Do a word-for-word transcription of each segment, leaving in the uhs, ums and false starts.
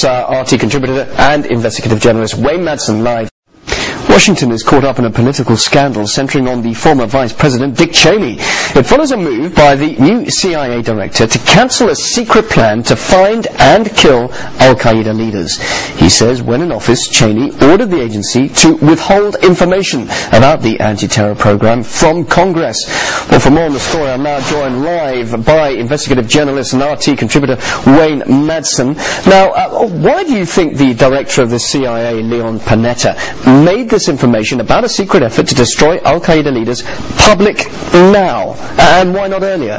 us uh, R T contributor and investigative journalist Wayne Madsen live. Washington is caught up in a political scandal centering on the former Vice President Dick Cheney. It follows a move by the new C I A director to cancel a secret plan to find and kill al-Qaeda leaders. He says when in office, Cheney ordered the agency to withhold information about the anti-terror program from Congress. Well, for more on the story, I'm now joined live by investigative journalist and R T contributor Wayne Madsen. Now, uh, why do you think the director of the C I A, Leon Panetta, made this information about a secret effort to destroy al-Qaeda leaders public now, and why not earlier?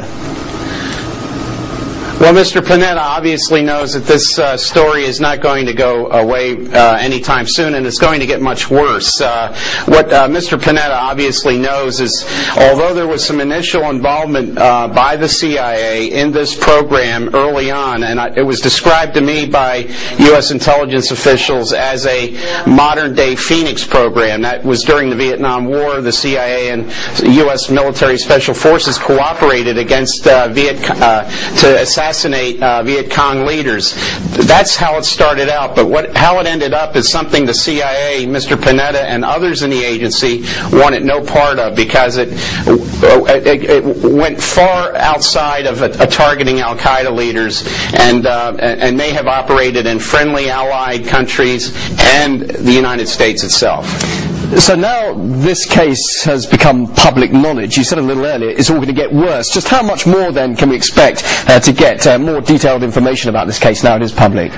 Well, Mister Panetta obviously knows that this uh, story is not going to go away uh, anytime soon, and it's going to get much worse. Uh, what uh, Mister Panetta obviously knows is, although there was some initial involvement uh, by the C I A in this program early on, and I, it was described to me by U S intelligence officials as a modern-day Phoenix program. That was during the Vietnam War. The C I A and U S military special forces cooperated against uh, Viet uh, to assassinate assassinate uh, Viet Cong leaders. That's how it started out, but what how it ended up is something the C I A, Mister Panetta, and others in the agency wanted no part of, because it, it, it went far outside of a, a targeting al-Qaeda leaders, and, uh, and may have operated in friendly allied countries and the United States itself. So now this case has become public knowledge. You said a little earlier it's all going to get worse. Just how much more then can we expect uh, to get uh, more detailed information about this case now it is public?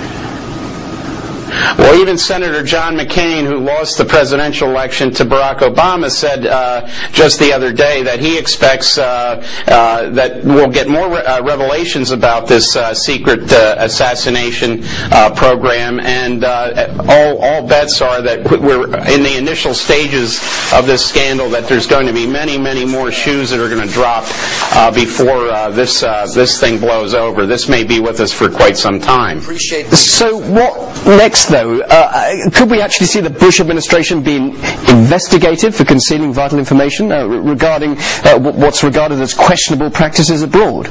Well, even Senator John McCain, who lost the presidential election to Barack Obama, said uh, just the other day that he expects uh, uh, that we'll get more re uh, revelations about this uh, secret uh, assassination uh, program, and uh, all, all bets are that we're in the initial stages of this scandal, that there's going to be many, many more shoes that are going to drop uh, before uh, this uh, this thing blows over. This may be with us for quite some time. So what next, though? Uh, could we actually see the Bush administration being investigated for concealing vital information uh, regarding uh, what's regarded as questionable practices abroad?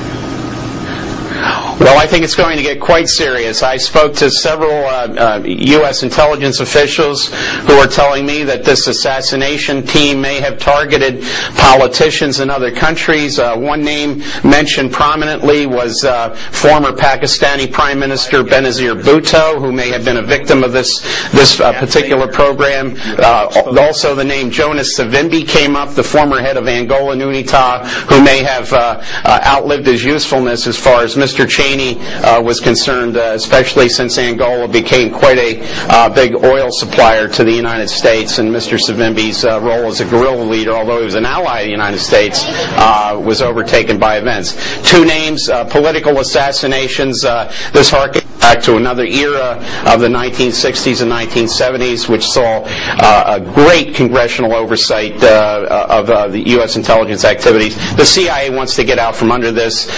Well, I think it's going to get quite serious. I spoke to several uh, uh, U S intelligence officials who are telling me that this assassination team may have targeted politicians in other countries. Uh, one name mentioned prominently was uh, former Pakistani Prime Minister Benazir Bhutto, who may have been a victim of this this uh, particular program. Uh, also, the name Jonas Savimbi came up, the former head of Angola UNITA, who may have uh, uh, outlived his usefulness as far as Mister Cheney Uh, was concerned, uh, especially since Angola became quite a uh, big oil supplier to the United States, and Mister Savimbi's uh, role as a guerrilla leader, although he was an ally of the United States, uh, was overtaken by events. Two names, uh, political assassinations. Uh, this harkens back to another era of the nineteen sixties and nineteen seventies, which saw uh, a great congressional oversight uh, of uh, the U S intelligence activities. The C I A wants to get out from under this.